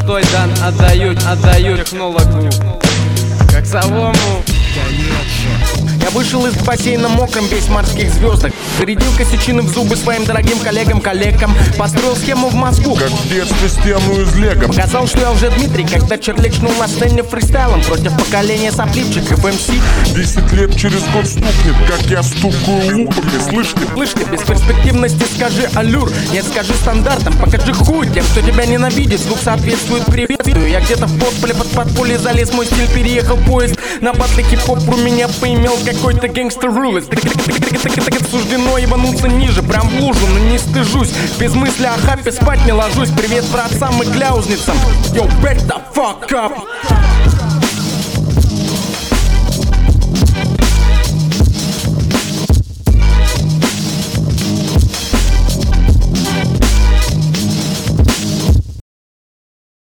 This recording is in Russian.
Шестой дан отдают технологу, как солому. Я вышел из бассейна мокрым, весь в морских звездах. Зарядил косячины в зубы своим дорогим коллегам. Построил схему в мозгу, как в детстве стену из лего. показал, что я уже Дмитрий, когда черлечнул на сцене фристайлом против поколения сопливчиков МС. 10 лет через год стукнет, как я стукаю лупами, слышите? Слышь-ты, без перспективности скажи аллюр. Нет, скажи стандартом, покажи хуй тем, кто тебя ненавидит. Звук соответствует приветствию. Я где-то в подполе под подполье залез, мой стиль переехал поезд. На батле хип-хоп у меня поимел какой-то гангстер рулет. Суждено ебануться ниже, прям в лужу, но не стыжусь. Без мысли о хапе спать не ложусь. Привет братцам и кляузницам. Yo, back the fuck up.